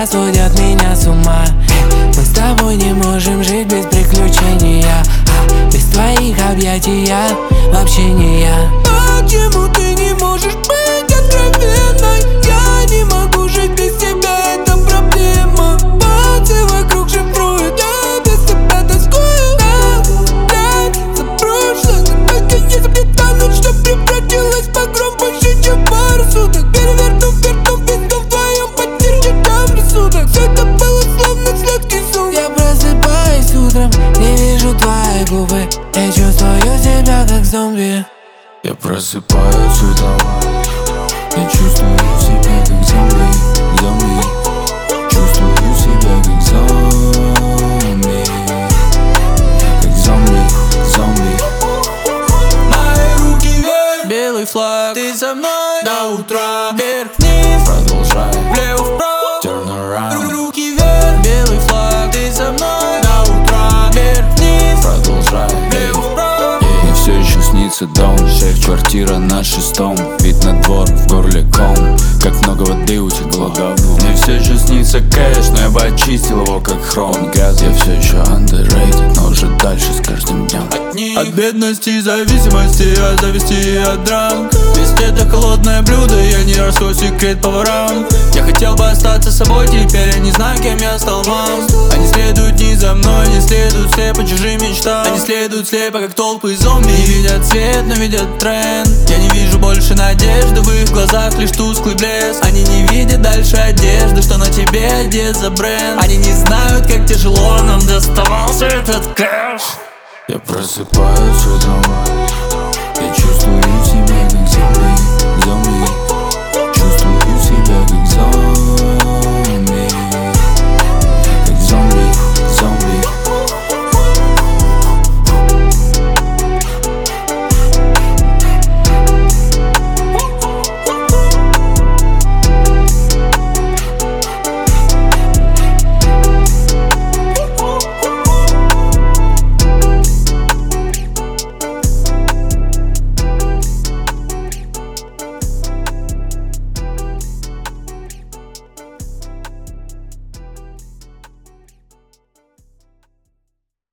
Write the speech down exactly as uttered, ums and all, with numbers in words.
сводят меня с ума. Мы с тобой не можем жить без приключения, без твоих объятий я вообще не я. Почему ты не можешь быть откровенной? Я не могу жить без тебя, это проблема. Пальцы вокруг шифруют, я без тебя тоскую. Нравится прошлое, только не заплетаю, что превратилось в погром больше, чем пару суток. Переверну, верну, везду в твоем потерь, читам рассудок. Все это было словно сладкий сон. Я просыпаюсь утром, не вижу твои губы. Я чувствую себя как зомби. Я просыпаюсь утром, я чувствую себя как зомби, зомби. Чувствую себя как зомби, как зомби, зомби. Мои руки вверх, белый флаг, ты со мной до утра. Вверх-вниз, Продолжай, влево-вправо, turn around. руки вверх, белый флаг, ты со мной до утра. Вверх-вниз, Продолжай, влево-вправо. мне все еще снится дом, шеф, квартира на шестом. Вид на двор, в горле ком, как много воды утекло давно. Мне все еще снится кэш, но я бы очистил его как хром. Газ, я все еще underrated, но уже дальше с каждым днем. От бедности и зависимости, от зависти и от драм. Вести это холодное блюдо, я не раскрою секрет поварам. Я хотел бы остаться собой, теперь я не знаю, кем я стал вам. Они следуют не за мной, не следуют слепо чужим мечтам. Они следуют слепо, как толпы зомби. Не видят свет, но видят тренд. Я не вижу больше надежды, в их глазах лишь тусклый блеск. Они не видят дальше одежды, что на тебе одет за бренд. Они не знают, как тяжело нам доставался этот кэш. Я просыпаюсь утром,